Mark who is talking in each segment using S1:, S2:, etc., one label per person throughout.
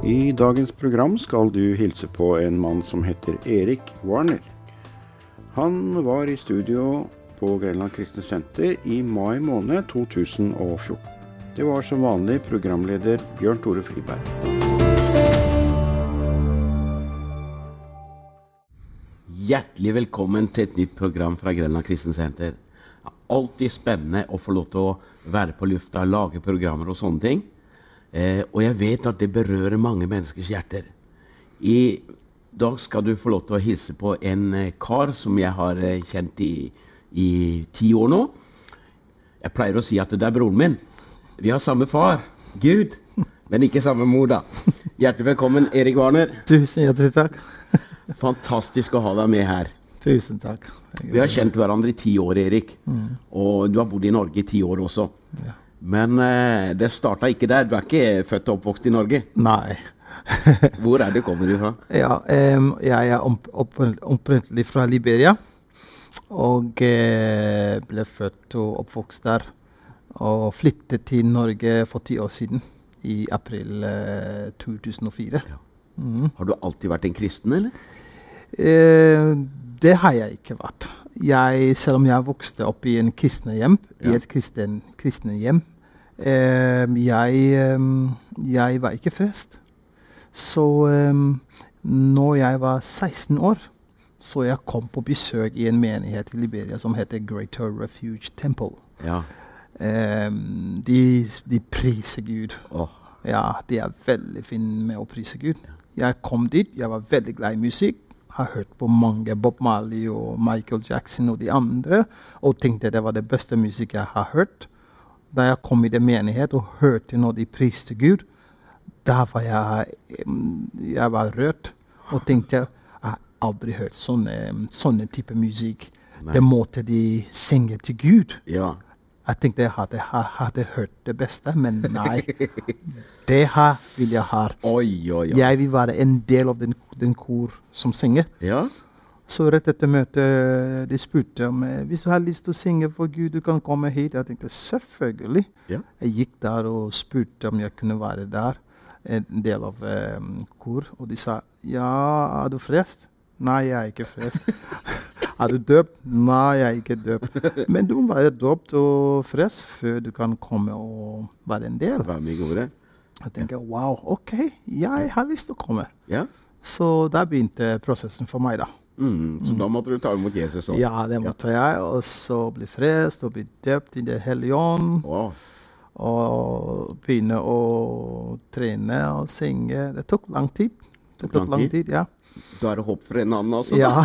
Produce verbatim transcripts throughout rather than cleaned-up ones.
S1: I dagens program skal du hilse på en mann som heter Erik Warner. Han var i studio på Grenland Kristne Senter i mai måned to tusen og fjorten. Det var som vanlig programleder Bjørn Tore Friberg.
S2: Hjertelig velkommen til et nytt program fra Grenland Kristne Senter. Det er alltid spennende å få lov til å være på lufta, lage programmer og sånne ting. Eh, og jeg vet at det berører mange menneskers hjerter. I dag skal du få lov til å hilse på en eh, kar som jeg har eh, kjent i, i ti år nå. Jeg pleier å si at det er broren min. Vi har samme far, Gud, men ikke samme mor da. Hjertelig velkommen, Erik Warner.
S3: Tusen hjertelig takk.
S2: Fantastisk å ha deg med her.
S3: Tusen takk.
S2: Vi har kjent hverandre i ti år, Erik. Mm. Og du har bodd i Norge i ti år også.
S3: Ja.
S2: Men eh, det startet ikke der. Du er ikke født og oppvokst i Norge?
S3: Nei.
S2: Hvor er det kommer du fra?
S3: Ja, um, jeg er opprinnelig fra Liberia. Og eh, ble født og oppvokst der. Og flyttet til Norge for ti år siden. I april eh, to tusen og fire. Ja. Mm.
S2: Har du alltid vært en kristen, eller?
S3: Eh, det har jeg ikke vært. Jeg, selv om jeg vokste opp i en kristne hjem, ja. I et kristen, kristne hjem, eh, jeg, eh, jeg var ikke frelst. Så eh, når jeg var seksten år, så jeg kom på besøk i en menighet i Liberia som heter Greater Refuge Temple.
S2: Ja.
S3: Eh, de, de priser Gud.
S2: Oh.
S3: Ja, de er veldig fine med å prise Gud. Jeg kom dit, jeg var veldig glad i musikk. Har hørt på mange Bob Marley og Michael Jackson og de andre, og tenkte det var det beste musikk jeg har hørt. Da jeg kom i det menighet og hørte når de priste Gud, da var jeg, jeg var rørt, og tenkte jeg har aldri hørt sånne, sånne type musikk. Nei. Det måtte de synge til Gud.
S2: Ja.
S3: Jeg tenkte jeg hadde, hadde hørt det beste, men nei. Det her vil jeg ha.
S2: Oi, oi, oi.
S3: Jeg vil være en del av den, den kor som synger.
S2: Ja.
S3: Så rett etter møtet, de spurte om hvis du har lyst til å synge for Gud, du kan komme hit. Jeg tenkte selvfølgelig.
S2: Ja.
S3: Jeg gikk der og spurte om jeg kunne være der, en del av um, kor. Og de sa, ja, er du frelst? Nei, jeg er ikke frelst. Er du døpt? Nei, jeg er ikke døpt. Men du må være døpt og frelst før du kan komme og være en del.
S2: Være med i gårde.
S3: Jeg tenker, wow, ok, jeg har lyst til å komme.
S2: Ja.
S3: Så da begynte prosessen for meg da.
S2: Mm, så mm. da måtte du ta imot Jesus også?
S3: Ja, det måtte ja. jeg, og så bli frelst og bli døpt i det hellige ånd.
S2: Wow.
S3: Og begynne å trene og synge. Det tok lang tid. Det tok, tok lang tid, tid ja.
S2: Da er det håp for en annen altså?
S3: Ja.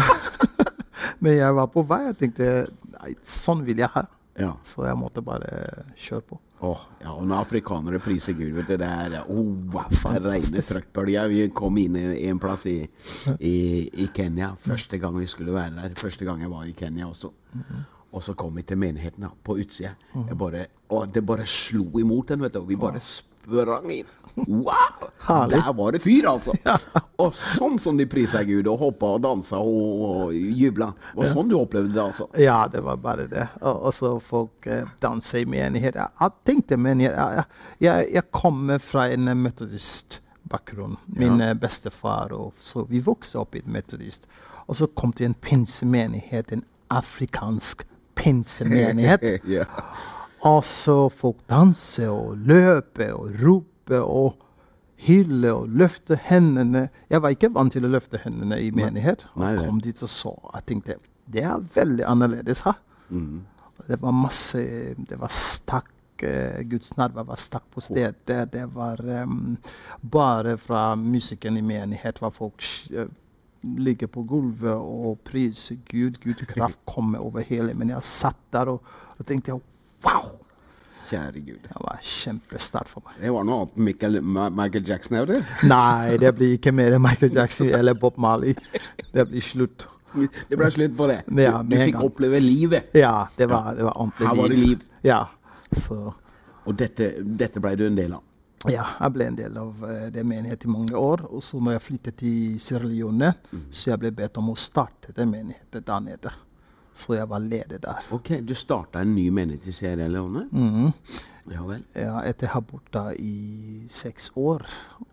S3: Men jeg var på vei, jeg tenkte, nei, sånn vil jeg ha.
S2: Ja.
S3: Så jeg måtte bare kjøre på.
S2: Åh, ja, og når afrikanere priser Gud, vet du, det er, oh, wow, det regner trøkkbølger. Vi kom inn i en plass i, i, i Kenya, første gang vi skulle være der, første gang jeg var i Kenya også. Mm-hmm. Og så kom vi til menigheten da, på utsida. Jeg bare, og det bare slo imot den, vet du, og vi bare sprang inn. Wow!
S3: Herlig.
S2: Der var det fyr, altså. Ja. Og sånn som de priser Gud, og hoppet og danset og, og jublet. Og sånn du opplevde det, altså.
S3: Ja, det var bare det. Og, og så folk eh, danser i menighet. Jeg, jeg tenkte menighet. Jeg, jeg, jeg kommer fra en metodist-bakgrunn. Min ja. bestefar, og så vi vokste opp i en metodist. Og så kom til en pinsemenighet, en afrikansk pinsemenighet.
S2: Ja.
S3: Og så folk danser og løper og roper og hylle og løfte hendene. Jeg var ikke vant til å løfte hendene i menighet. Og
S2: Nei,
S3: kom dit og så. Jeg tenkte, det er veldig annerledes her.
S2: Mm.
S3: Det var masse, det var stakk, uh, Guds nærvær var stakk på stedet. Det, det var um, bare fra musikken i menighet var folk uh, ligger på gulvet og priser Gud. Gud kraft kommer over hele. Men jeg satt der og, og tenkte, wow!
S2: Kjære Gud.
S3: Det var kjempestart for meg.
S2: Det var noe annet Michael, Michael Jackson, er det?
S3: Nei, det blir ikke mer Michael Jackson eller Bob Marley. Det blir slutt.
S2: Det ble slutt på det.
S3: Ja,
S2: du, du fikk gang. oppleve livet.
S3: Ja, det var, det var ordentlig liv.
S2: Her var det liv.
S3: Ja, så.
S2: Og dette, dette ble du en del av?
S3: Ja, jeg ble en del av uh, det menighet i mange år. Og så når jeg flyttet til Sierra Leone, mm. så jeg ble bedt om å starte det menigheten der nede. Så jeg var leder der.
S2: Ok, du startet en ny menighet i Sierra Leone?
S3: Mm.
S2: Ja vel.
S3: Ja, etter å ha bodd der i seks år.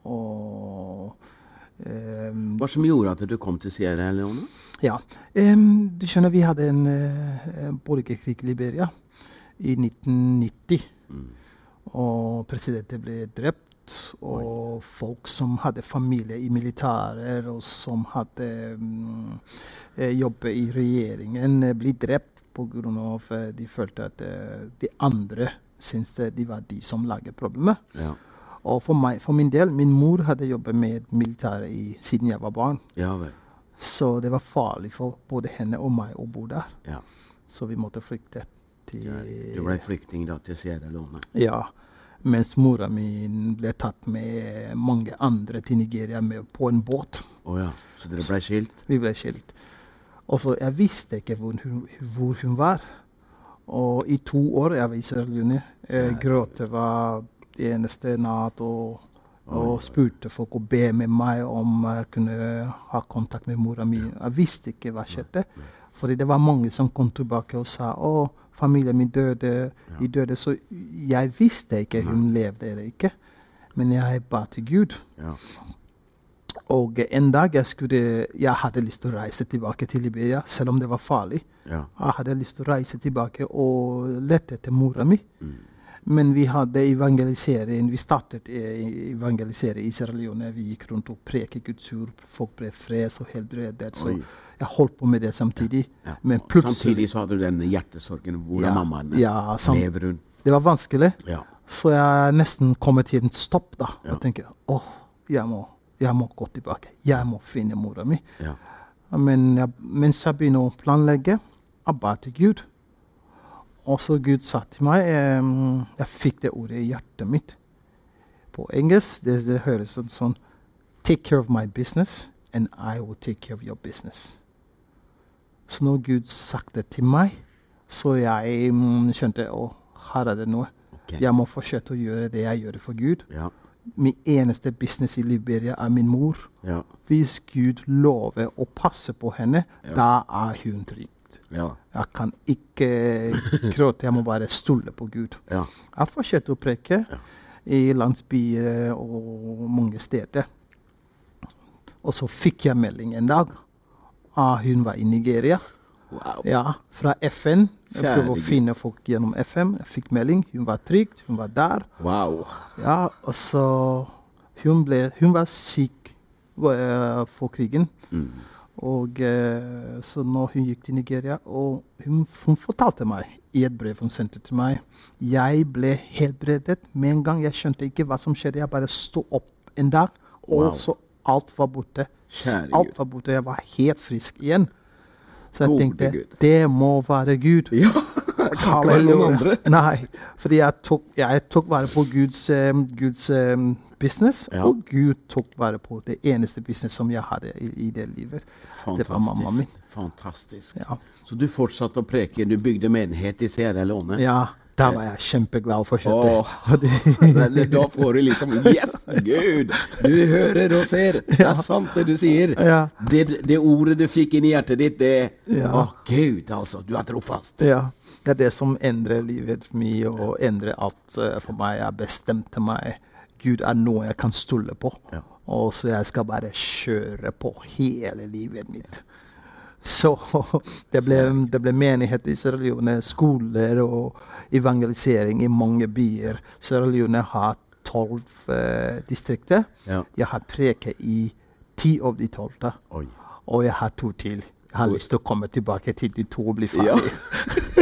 S3: Og um,
S2: Hva som gjorde at du kom til Sierra Leone?
S3: Ja, um, du skjønner, vi hadde en uh, borgerkrig i Liberia i nitten nitti. Mm. Og presidenten ble drept. Og Oi. Folk som hadde familie i militæret, og som hadde um, jobbet i regjeringen, ble drept pga. Uh, de følte at uh, de andre syntes de var de som laget problemet. Ja. Og for, meg, for min del, min mor hadde jobbet med militæret i, siden jeg var barn.
S2: Ja, vel.
S3: Så det var farlig for både henne og meg å bo der.
S2: Ja.
S3: Så vi måtte flykte til...
S2: Ja, du ble flyktning da til Sierra Leone?
S3: Ja. Mens mora min ble tatt med mange andre til Nigeria med på en båt.
S2: Oh ja, så dere ble skilt?
S3: Vi ble skilt. Og så jeg visste ikke hvor hun, hvor hun var. Og i to år jeg var i Sierra Leone. Jeg gråt var det eneste natt og, og spurte folk å be med meg om jeg kunne ha kontakt med mora mi. Jeg visste ikke hva skjedde. Fordi det var mange som kom tilbake og sa å, familien min døde, ja. de døde, så jeg visste ikke hun Nei. levde eller ikke. Men jeg ba til Gud. Ja. Og en dag jeg, skulle, jeg hadde lyst til å reise tilbake til Liberia, selv om det var farlig. Ja. Jeg hadde lyst til å reise tilbake og lette etter mora mi. Mm. Men vi hadde evangelisering, vi startet evangelisering i Sierra Leone. Vi gikk rundt og preket Guds ord, folk ble frelst og helbredet. Så jeg holdt på med det samtidig. Ja, ja. Men
S2: samtidig så hadde du den hjertesorgen. Hvordan ja, mammaen
S3: ja, lever hun? Det var vanskelig. Ja. Så jeg nesten kom til en stopp da. Ja. Og tenkte, åh, jeg må, jeg må gå tilbake. Jeg må finne mora mi. Ja. Men jeg, mens jeg begynte å planlegge, jeg ba til Gud. Og så Gud sa til meg, um, jeg fikk det ordet i hjertet mitt. På engelsk, det, det høres sånn, sånn, take care of my business, and I will take care of your business. Så når Gud sagt det til meg, så jeg um, skjønte, å, her er det noe. Okay. Jeg må fortsette å gjøre det jeg gjør for Gud. Ja. Min eneste business i Liberia er min mor. Ja. Hvis Gud lover å passe på henne, ja. da er hun trygg. Ja. Jeg kan ikke gråte, jeg må bare stole på Gud. Ja. Jeg fortsetter å preke ja. i landsbyer og mange steder. Og så fikk jeg melding en dag. Ah, hun var i Nigeria. Wow. Ja, fra F N. Jeg prøvde å finne folk gjennom F M. Jeg fikk melding. Hun var trygg, hun var der.
S2: Wow.
S3: Ja, og så hun, ble, hun var syk uh, for krigen. Mm. Og uh, så når hun gikk til Nigeria, og hun, hun fortalte meg i et brev hun sendte til meg, jeg ble helbredet med en gang. Jeg skjønte ikke hva som skjedde. Jeg bare stod opp en dag, og wow. så alt var borte.
S2: Kjære
S3: alt var borte. Jeg var helt frisk igjen. Så jeg tenkte, det må være Gud.
S2: Ja, det kan ikke være noen andre.
S3: Nei, fordi jeg tok, jeg tok vare på Guds, um, Guds um, business, ja. og Gud tok vare på det eneste business som jeg hadde i, i det livet.
S2: Fantastisk.
S3: Det var mamma min.
S2: Fantastisk.
S3: Ja.
S2: Så du fortsatte å preke, du bygde menighet i Sierra Leone?
S3: Ja, da var jeg kjempeglad for å
S2: fortsette. Da får du liksom, yes, Gud, du hører og ser, det er sant det du sier. Ja. Det, det ordet du fikk inn i hjertet ditt, det, ja. å Gud, altså, du er trofast.
S3: Ja, det er det som endrer livet mitt og endrer alt for meg. Jeg bestemte meg, Gud er noe jeg kan stole på, ja. og så jeg skal bare kjøre på hele livet mitt. Så det ble, det ble menighet i Sierra Leone, skoler og evangelisering i mange byer. Sierra Leone har tolv uh, distrikter. Ja. Jeg har preket i ti av de tolv. Og jeg har to til. Jeg har Oi. lyst til å komme tilbake til de to og bli ferdig. Ja.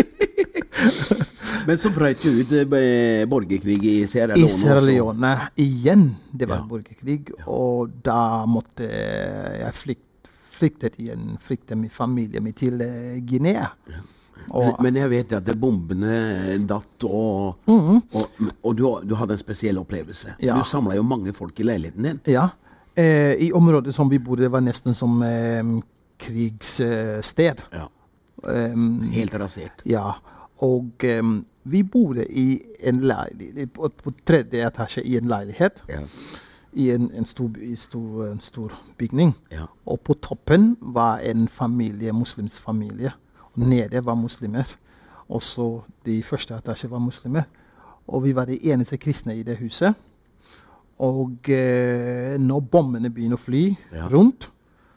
S2: Men så brøt du ut eh, borgerkrig i Sierra Leone.
S3: I Sierra Leone igjen. Det var ja. borgerkrig. Ja. Og da måtte jeg flykte, flykte igjen, flykte min familie min til uh, Guinea. Ja.
S2: Men, men jeg vet at bombene datt, og, mm-hmm. og, og du, du hadde en spesiell opplevelse. Ja. Du samlet jo mange folk i leiligheten din.
S3: Ja. Eh, I området som vi bodde var nesten som eh, krigssted.
S2: Ja. Um, Helt rasert.
S3: Ja. Og um, vi bodde i en leilighet, på, på tredje etasje i en leilighet, ja. i, en, en, stor, i stor, en stor bygning. Ja. Og på toppen var en familie, muslimsk familie. Nede var muslimer. Og så de første etasje var muslimer. Og vi var de eneste kristne i det huset. Og eh, når bombene begynner å fly
S2: Ja.
S3: rundt,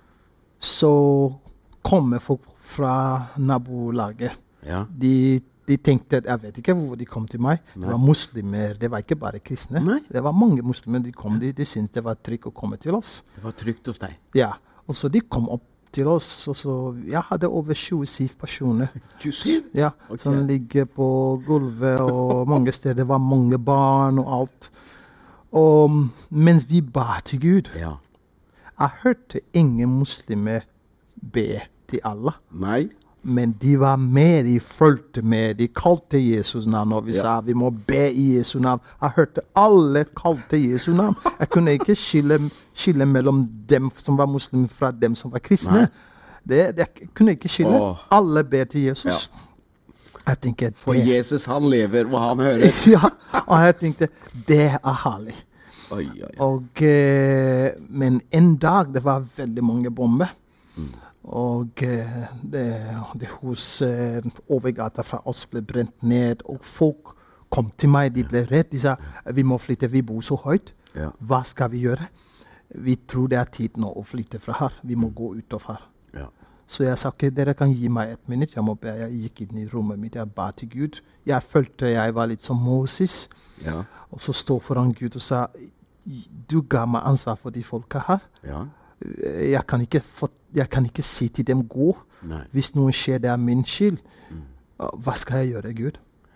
S3: så kommer folk fra nabolaget.
S2: Ja.
S3: De, de tenkte at jeg vet ikke hvor de kom til meg.
S2: Nei.
S3: Det var muslimer, det var ikke bare kristne.
S2: Nei.
S3: Det var mange muslimer. De kom, de, de syntes det var trygt å komme til oss.
S2: Det var trygt hos deg.
S3: Ja, og så de kom opp til oss, og så jeg hadde over tjuesyv personer.
S2: tjuesyv?
S3: Ja,
S2: Ok.
S3: som ligger på gulvet, og mange steder det var mange barn og alt. Og mens vi ba til Gud,
S2: Ja.
S3: jeg hørte ingen muslimer be til Allah.
S2: Nei?
S3: Men de var med, de fulgte med, de kalte Jesus navn, og vi
S2: Ja.
S3: sa vi må be i Jesu navn. Jeg hørte alle kalte Jesu navn. Jeg kunne ikke skille, skille mellom dem som var muslimer fra dem som var kristne.
S2: Nei.
S3: Det, det jeg kunne ikke skille.
S2: Åh.
S3: Alle ber til Jesus. Jeg tenker,
S2: For
S3: det,
S2: Jesus, han lever, og han hører.
S3: ja, og jeg tenkte, det er herlig.
S2: Oi, oi, oi.
S3: Og, eh, men en dag, det var veldig mange bomber. Og eh, det, det hus eh, over gata fra oss ble brent ned, og folk kom til meg, de ble redd. De sa, vi må flytte, vi bor så høyt.
S2: Ja.
S3: Hva skal vi gjøre? Vi tror det er tid nå å flytte fra her. Vi må gå ut av her.
S2: Ja.
S3: Så jeg sa, ok, dere kan gi meg et minutt. Jeg må be. Jeg gikk inn i rommet mitt, jeg ba til Gud. Jeg følte jeg var litt som Moses.
S2: Ja.
S3: Og så stod foran Gud og sa, du ga meg ansvar for de folka her.
S2: Ja.
S3: Jeg kan ikke, få, jeg kan ikke si til dem gå.
S2: Nei.
S3: Hvis noe skjer, det er min skyld. Hva skal jeg gjøre, Gud?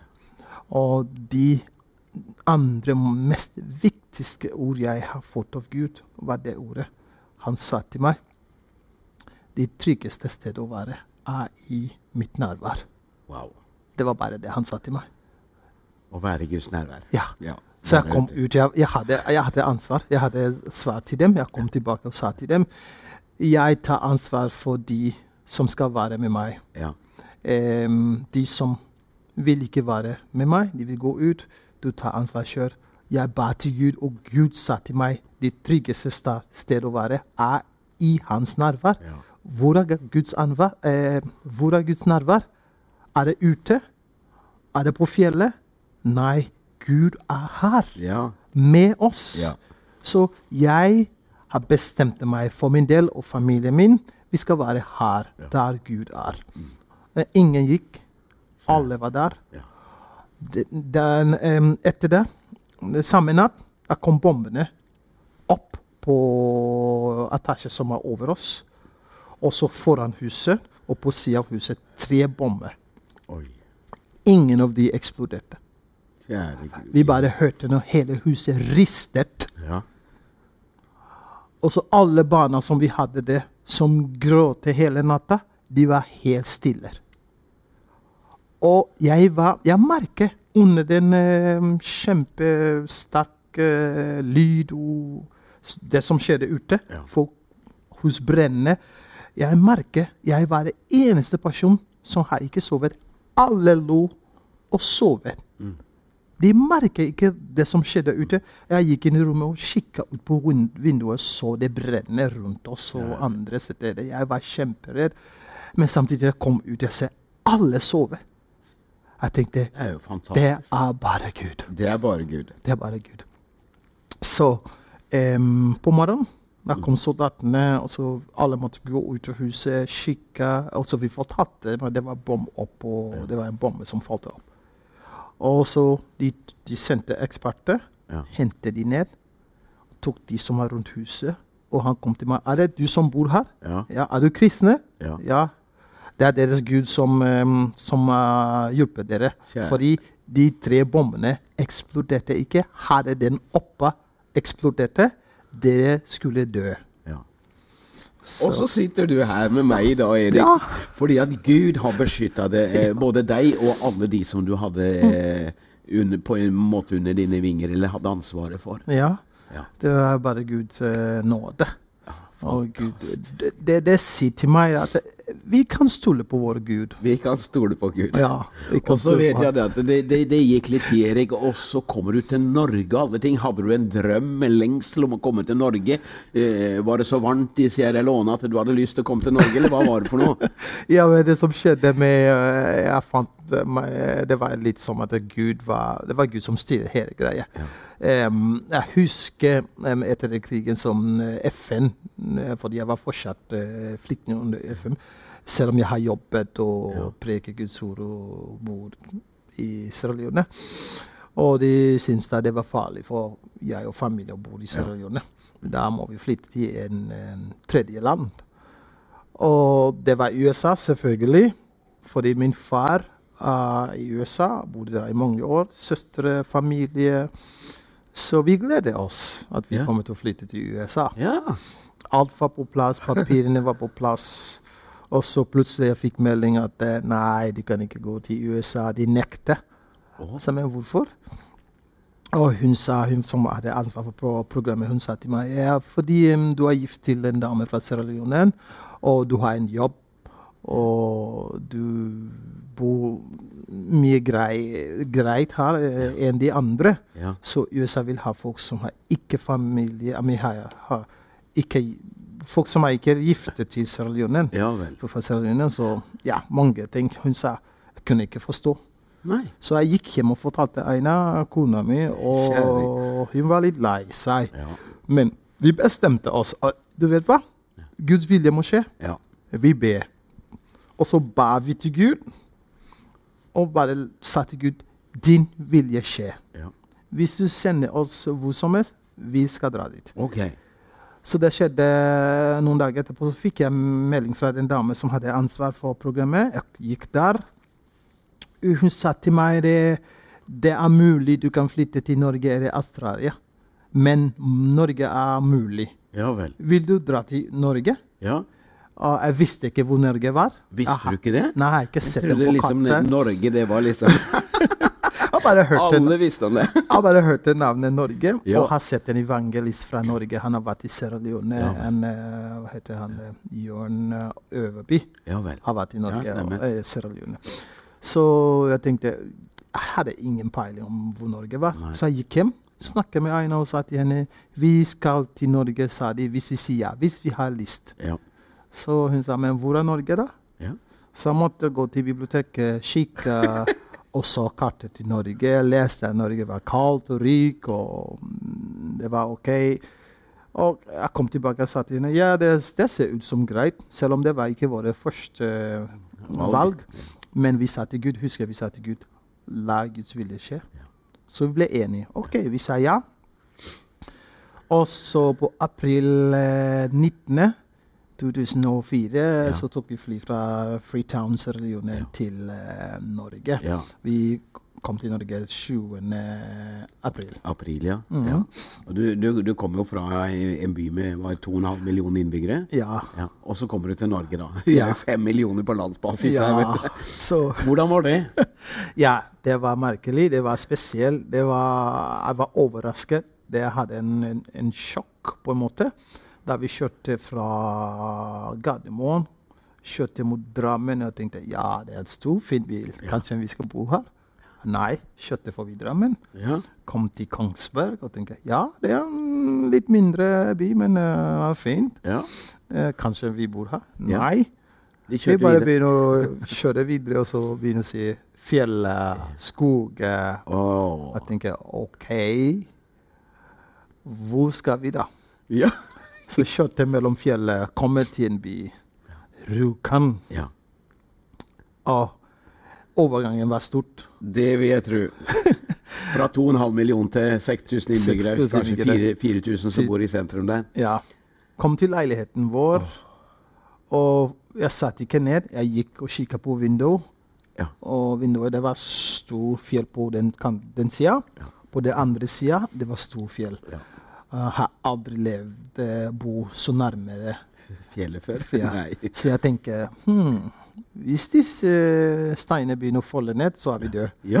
S3: Og de andre mest viktigste ord jeg har fått av Gud, var det ordet. Han sa til meg, det tryggeste stedet å være er i mitt nærvær.
S2: Wow.
S3: Det var bare det han sa til meg.
S2: Å være i Guds nærvær.
S3: Ja.
S2: Ja.
S3: Så jeg
S2: Være
S3: kom
S2: ute.
S3: ut, jeg, jeg, hadde, jeg hadde ansvar. Jeg hadde svar til dem. Jeg kom tilbake og sa til dem, jeg tar ansvar for de som skal være med meg.
S2: Ja.
S3: Em, de som vil ikke være med meg, de vil gå ut. Du tar ansvar selv. Jeg ba til Gud, og Gud sa til meg, det tryggeste sta- sted å være er i hans nærvær.
S2: Ja.
S3: Hvor er Guds nærvær? Eh, hvor er Guds nærvær? Er det ute? Er det på fjellet? Nei, Gud er her
S2: Ja.
S3: med oss.
S2: Ja.
S3: Så jeg har bestemt meg for min del og familien min. Vi skal være her,
S2: Ja.
S3: der Gud er. Men ingen gikk. Alle var der.
S2: Ja.
S3: Den, den, em, etter det, den samme natt, da kom bombene opp på etasjen som er over oss. Og så foran huset, og på siden av huset, tre bomber.
S2: Oi.
S3: Ingen av de eksploderte.
S2: Kjære Gud.
S3: Vi bare hørte når hele huset ristet.
S2: Ja.
S3: Og så alle barna som vi hadde det, som gråt hele natta, de var helt stille. Og jeg var, jeg merket under den uh, kjempesterke lyd og s- det som skjedde ute,
S2: Ja.
S3: folk hus brennende, jeg merket jeg var den eneste person som har ikke sovet. Alle lå og sovet. De merket ikke det som skjedde ute. Jeg gikk inn i rommet og kikket ut på vin- vinduet, så det brenner rundt oss og
S2: Ja.
S3: andre steder. Jeg var kjemperedd. Men samtidig jeg kom ut, jeg ser alle sove. Jeg tenkte,
S2: Det er jo fantastisk.
S3: det er bare Gud.
S2: Det er bare Gud.
S3: Det er bare Gud. Så em, på morgenen, da kom soldatene, og så alle måtte gå ut av huset, kikke, og så vi fortalte, men det var bom opp, og det var en bombe som falt opp. Og så de, de sendte eksperter,
S2: Ja.
S3: hentet de ned, tok de som var rundt huset, og han kom til meg, er det du som bor her?
S2: Ja.
S3: Ja, er du kristne?
S2: Ja.
S3: Ja. Det er deres Gud som, um, som uh, hjelper dere.
S2: Kjære.
S3: Fordi de tre bombene eksploderte ikke. Hadde den oppe eksploderte, dere skulle dø.
S2: Ja. Og så sitter du her med meg da, Erik,
S3: Ja.
S2: fordi at Gud har beskyttet det, eh, både deg og alle de som du hadde eh, under, på en måte under dine vinger, eller hadde ansvaret for.
S3: Ja,
S2: Ja.
S3: det var bare Guds uh, nåde. Og Gud, det, det, det sier til meg at vi kan stole på vår Gud.
S2: Vi kan stole på Gud.
S3: Ja, vi kan
S2: Og så
S3: stole
S2: vet
S3: på
S2: jeg
S3: han.
S2: det at det, det, det gikk litt tid, Erik, og så kommer du til Norge og alle ting. Hadde du en drøm, en lengsel om å komme til Norge? Eh, var det så varmt i Sierra Leone at du hadde lyst til å komme til Norge, eller hva var det for noe?
S3: Ja, men det som skjedde med eh, jeg fant, eh, meg- Det var litt som at Gud var, det var Gud som styrer hele greia.
S2: Ja.
S3: Em, jeg husker em, etter den krigen som eh, F N, eh, fordi jeg var fortsatt uh, flyktning under F N, selv om jeg har jobbet og
S2: Ja.
S3: preket Guds ord og bor i Sierra Leone. Og de syntes at det var farlig for jeg og familien å bo i Sierra Leone. Da må vi flytte til en, en tredje land. Og det var U S A, selvfølgelig. Fordi min far er i U S A, bodde der i mange år. Søstre, familie. Så vi gleder oss at vi
S2: Ja.
S3: kommer til å flytte til U S A.
S2: Ja.
S3: Alt var på plass, papirene var på plass. Og så plutselig jeg fikk melding at eh, nei, du kan ikke gå til U S A. De nekter.
S2: Å.
S3: Så men hvorfor? Og hun sa, hun som hadde ansvar for pro- programmet, hun sa til meg ja, fordi um, du er gift til en dame fra Sierra Leone, og du har en jobb, og du bor mye grei, greit her eh, enn de andre.
S2: Ja.
S3: Så U S A vil ha folk som har ikke familie, I mean, har, har ikke, folk som er ikke giftet til Sierra Leone.
S2: Ja vel.
S3: For fra Sierra Leone, så ja, mange ting. Hun sa, jeg kunne ikke forstå.
S2: Nei.
S3: Så jeg gikk hjem og fortalte Aina, kona mi, og hun var litt lei seg.
S2: Ja.
S3: Men vi bestemte oss. at, Du vet hva? Guds vilje må skje.
S2: Ja.
S3: Vi ber. Og så ba vi til Gud, og bare sa til Gud, din vilje skje.
S2: Ja.
S3: Hvis du sender oss hvor som helst, vi skal dra dit.
S2: Ok.
S3: Så det skjedde noen dager etterpå, så fikk jeg melding fra en dame som hadde ansvar for programmet. Jeg gikk der. Hun sa til meg det, det er mulig du kan flytte til Norge eller Australia, men Norge er mulig.
S2: Ja vel.
S3: Vil du dra til Norge?
S2: Ja.
S3: Og jeg visste ikke hvor Norge var.
S2: Visste
S3: Aha.
S2: du ikke det?
S3: Nei, jeg har ikke
S2: Jeg
S3: sett det
S2: trodde
S3: på
S2: liksom
S3: kartet.
S2: Norge, det var liksom
S3: Jeg har bare hørt den.
S2: Alle visste om det.
S3: Jeg har bare hørt det navnet Norge,
S2: Ja.
S3: og har sett en evangelist fra Norge. Han har vært i Sierra Leone.
S2: Ja.
S3: En, eh, hva heter han? eh, Jørn eh, Øverby
S2: Ja vel.
S3: har vært i Norge
S2: Ja, stemmer.
S3: og eh, Sierra Leone. Så jeg tenkte Jeg hadde ingen peiling om hvor Norge var.
S2: Nei.
S3: Så jeg gikk hjem, snakket med Aina og sa til henne vi skal til Norge, sa de, hvis vi sier ja. Hvis vi har lyst.
S2: Ja.
S3: Så hun sa men hvor er Norge, da?
S2: Ja.
S3: Så jeg måtte gå til biblioteket, kikke og så kartet til Norge. Jeg leste at Norge var kaldt og rik, og mm, det var OK. Og jeg kom tilbake og sa til henne ja, det, det ser ut som greit, selv om det var ikke vårt første eh,
S2: Valg.
S3: valg. Men vi sa til Gud, husker vi sa til Gud, la Guds vilje skje. Så vi ble enige. OK, vi sa ja. Og så på april eh, nittende to tusen og fire så tok vi fly fra Freetown, Sierra Leone til eh, Norge.
S2: Ja.
S3: Vi kom til Norge sjuende april.
S2: April, ja.
S3: Mhm.
S2: ja. Og du, du, du kom jo fra en by med var to og en halv million innbyggere.
S3: Ja.
S2: Ja. Og så kommer du til Norge, da. Vi er
S3: Ja.
S2: jo fem millioner på landsbasis.
S3: Ja,
S2: her, vet du.
S3: så
S2: Hvordan var det?
S3: ja, det var merkelig. Det var spesielt. Det var, jeg var overrasket. Det hadde en, en, en sjokk, på en måte. Da vi kjørte fra Gardermoen, kjørte mot Drammen, og tenkte ja, det er en stor, fin bil. Kanskje vi skal bo her? Nei, kjørte forbi Drammen.
S2: Ja.
S3: Kom til Kongsberg og tenkte ja, det er en litt mindre by, men uh, fint.
S2: ja.
S3: Eh, kanskje vi bor her?
S2: Ja.
S3: Nei.
S2: De
S3: Vi
S2: kjørte
S3: bare
S2: videre.
S3: begynner å kjøre videre, og så begynner å se fjellet, skog. eh,
S2: Åh.
S3: Jeg tenker OK, hvor skal vi da?
S2: Ja.
S3: Så kjørte mellom fjellet, kommer til en by, Rjukan,
S2: ja.
S3: og overgangen var stort.
S2: Det vil jeg tro. Fra to og en halv million til seks tusen innbyggere.
S3: seks tusen
S2: Kanskje
S3: innbyggere.
S2: fire tusen som bor i sentrum der.
S3: Ja. Kom til leiligheten vår, og jeg satt ikke ned. Jeg gikk og kikket på vinduet.
S2: Ja.
S3: Og vinduet, det var stor fjell på den, kan- den sida.
S2: Ja.
S3: På den andre sida, det var stor fjell.
S2: Ja.
S3: Jeg har aldri levd uh, bo så nærmere.
S2: Fjellet før?
S3: Ja.
S2: Nei.
S3: Så jeg tenker hmm, hvis disse uh, steinene begynner å falle ned, så er vi døde.
S2: Ja.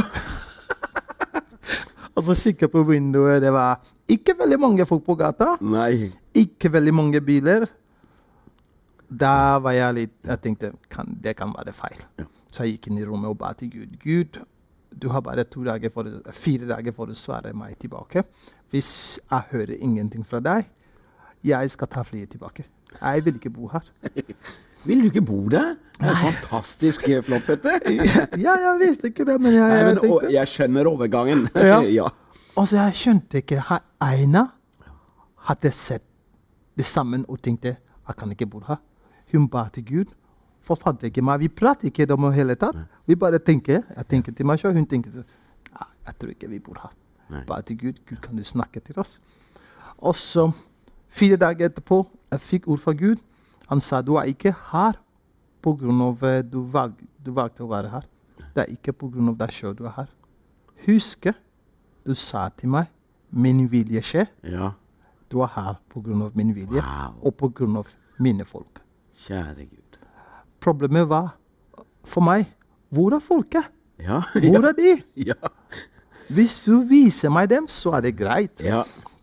S3: Og så kikket på vinduet, det var ikke veldig mange folk på gata.
S2: Nei.
S3: Ikke veldig mange biler. Da var jeg litt, jeg tenkte, kan, det kan være feil.
S2: Ja.
S3: Så jeg gikk inn i rommet og ba til Gud. Gud, du har bare to dager for, fire dager for å svare meg tilbake. Hvis jeg hører ingenting fra deg, jeg skal ta flyet tilbake. Jeg vil ikke bo her.
S2: Vil du ikke bo der? Det er fantastisk eh, flott, vet du.
S3: Ja, jeg visste ikke det, men jeg,
S2: Nei,
S3: jeg
S2: men, å,
S3: tenkte...
S2: jeg skjønner overgangen.
S3: Ja.
S2: ja.
S3: Og så jeg skjønte ikke at Aina hadde sett det sammen og tenkte, jeg kan ikke bo her. Hun ba til Gud. Folk hadde ikke meg. Vi prater ikke om det hele tatt. Vi bare tenker. Jeg tenker til meg selv. Hun tenker, ja, jeg tror ikke vi bor her.
S2: Nei.
S3: Ba til Gud. Gud, kan du snakke til oss? Og så, fire dager etterpå, jeg fikk ord fra Gud. Han sa, du er ikke her på grunn av du, valg, du valgte å være her. Det er ikke på grunn av deg selv du er her. Husk, du sa til meg, min vilje skjer.
S2: Ja.
S3: Du er her på grunn av min vilje,
S2: Wow.
S3: og på grunn av mine folk.
S2: Kjære Gud.
S3: Problemet var, for meg, hvor er folket?
S2: Ja.
S3: Hvor er de?
S2: Ja.
S3: Hvis du viser meg dem, så er det greit.
S2: Ja.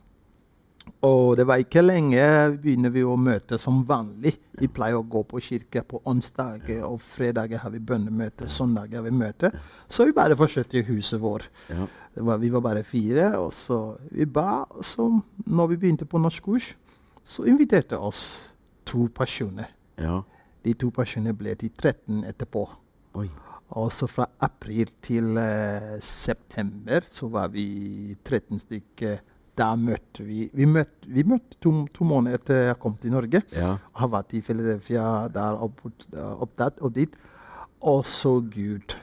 S3: Og det var ikke lenge begynner vi å møte som vanlig. Vi pleier å gå på kirke på onsdager, og fredager har vi bønnemøte, søndager har vi møte. Så vi bare fortsatte i huset vår.
S2: Ja.
S3: Det var, vi var bare fire, og så vi ba, og så når vi begynte på norsk kurs, så inviterte oss to personer.
S2: Ja.
S3: De to personene ble til tretten etterpå.
S2: Oi.
S3: Og så fra april til uh, september så var vi tretten stykker. Da møtte vi Vi møtte, vi møtte to, to måneder etter jeg kom til Norge.
S2: Ja.
S3: Jeg har vært i Philadelphia der opp, opp der, og dit. Og så Gud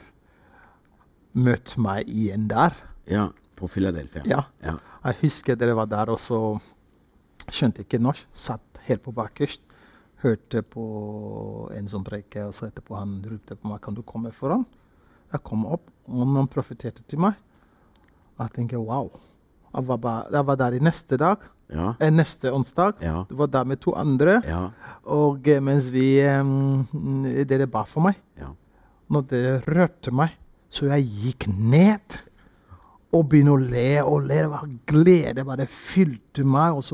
S3: møtte meg igjen der.
S2: Ja, på Philadelphia.
S3: Ja.
S2: Ja.
S3: Jeg husker dere var der, og så skjønte ikke norsk. Satt helt på bakerst. Hørte på en som preker, og så etterpå han ropte på meg, kan du komme foran? Jeg kom opp, og han profeterte til meg. Jeg tenkte, wow. Jeg var, bare, jeg var der i neste dag,
S2: Ja.
S3: eh, neste onsdag.
S2: Ja.
S3: Du var der med to andre,
S2: Ja.
S3: og eh, mens vi, um, dere ba for meg,
S2: Ja.
S3: når dere rørte meg, så jeg gikk ned og begynte å le, og le, det var glede, bare fylte meg, og så,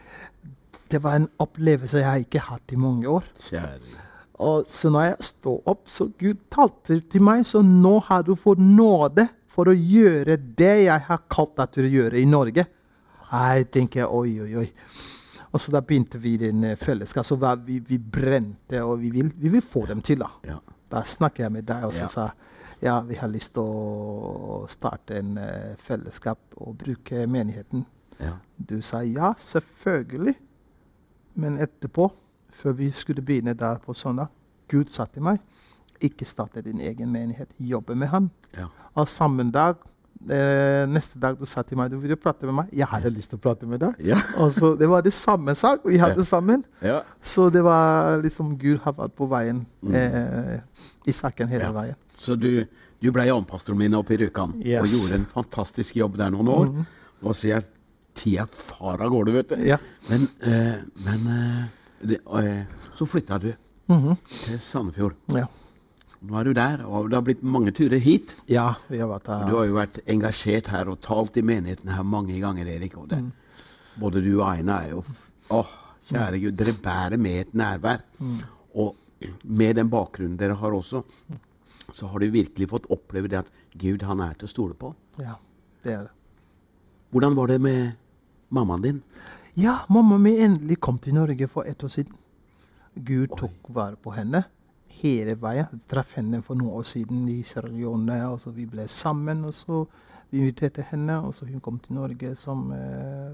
S3: det var en opplevelse jeg ikke hatt i mange år.
S2: Kjære.
S3: Og så når jeg står opp, så Gud talte til meg, så nå har du fått nåde for å gjøre det jeg har kalt deg til å gjøre i Norge. Jeg tenker, oi, oi, oi. Og så da begynte vi den uh, fellesskap, så var vi, vi brente, og vi vil, vi vil få dem til da.
S2: Ja.
S3: Da snakket jeg med deg, og så
S2: Ja.
S3: sa ja, vi har lyst til å starte en uh, fellesskap og bruke menigheten.
S2: Ja.
S3: Du sa ja, selvfølgelig. Men etterpå, før vi skulle begynne der på søndag, Gud sa til meg, ikke starte din egen menighet, jobbe med han.
S2: Ja.
S3: Og samme dag, eh, neste dag du sa til meg, du vil prate med meg? Jeg hadde lyst til å prate med deg.
S2: Ja.
S3: Og så det var det samme sak, og vi hadde
S2: Ja.
S3: sammen.
S2: Ja.
S3: Så det var liksom Gud har vært på veien,
S2: Mm.
S3: eh, i saken hele
S2: Ja.
S3: veien.
S2: Så du, du ble anpastoren min oppe i Rjukan og
S3: Yes.
S2: gjorde en fantastisk jobb der noen år.
S3: Mhm.
S2: Nå ser jeg tida far av gårde, vet du.
S3: Ja.
S2: Men, eh, men eh, det, eh, så flytta du
S3: Mhm.
S2: til Sandefjord.
S3: Ja.
S2: Nå er du der, og det har blitt mange turer hit.
S3: Ja, vi har vært her.
S2: Du har jo vært engasjert her og talt i menigheten her mange ganger, Erik. Og det.
S3: Mm.
S2: Både du og Aina er jo Åh, kjære Gud, dere bærer med et nærvær.
S3: Mm.
S2: Og med den bakgrunnen dere har også, så har du virkelig fått oppleve det at Gud, han er til å stole på.
S3: Ja, det er det.
S2: Hvordan var det med mammaen din?
S3: Ja, mamma mi endelig kom til Norge for ett år siden. Gud tok vare på henne hele veien. Jeg traff henne for noen år siden i Sierra Leone, og så vi ble sammen, og så vi inviterte henne, og så hun kom til Norge som eh,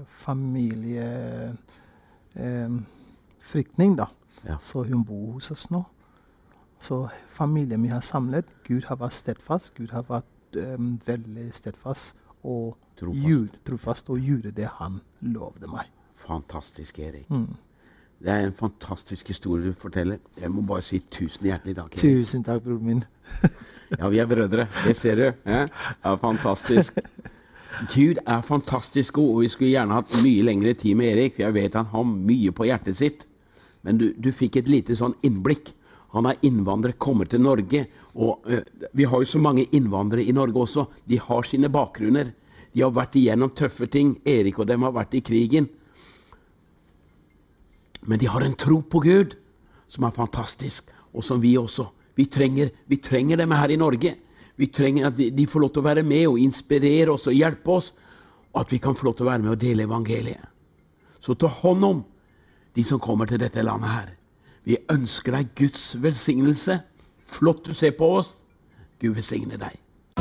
S3: familieflyktning, da.
S2: Ja.
S3: Så hun bor hos oss nå. Så familien min har samlet. Gud har vært stedfast. Gud har vært um, veldig stedfast og
S2: Trofast.
S3: gjorde, trofast og gjorde det han lovde meg.
S2: Fantastisk, Erik.
S3: Mm.
S2: Det er en fantastisk historie du forteller. Jeg må bare si tusen hjertelig takk, Erik.
S3: Tusen takk, broren min.
S2: Ja, vi er brødre. Det ser du. Ja, ja, fantastisk. Gud er fantastisk god, og vi skulle gjerne hatt mye lengre tid med Erik, for jeg vet han har mye på hjertet sitt. Men du, du fikk et lite sånn innblikk. Han er innvandrer, kommer til Norge, og uh, vi har jo så mange innvandrere i Norge også. De har sine bakgrunner. De har vært igjennom tøffe ting. Erik og dem har vært i krigen. Men de har en tro på Gud som er fantastisk, og som vi også, vi trenger, vi trenger dem her i Norge. Vi trenger at de, de får lov til å være med og inspirere oss og hjelpe oss, og at vi kan få lov til å være med og dele evangeliet. Så ta hånd om de som kommer til dette landet her. Vi ønsker deg Guds velsignelse. Flott du ser på oss. Gud velsigne deg.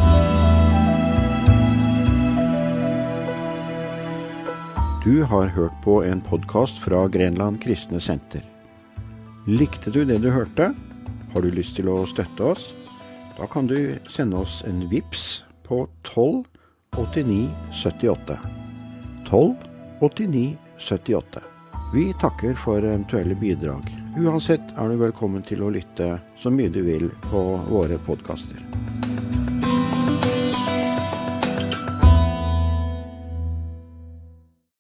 S1: Du har hørt på en podcast fra Grenland Kristne Senter. Likte du det du hørte? Har du lyst til å støtte oss? Da kan du sende oss en vips på tolv åttini syttiåtte. tolv åttini syttiåtte. Vi takker for eventuelle bidrag. Uansett er du velkommen til å lytte så mye du vil på våre podcaster.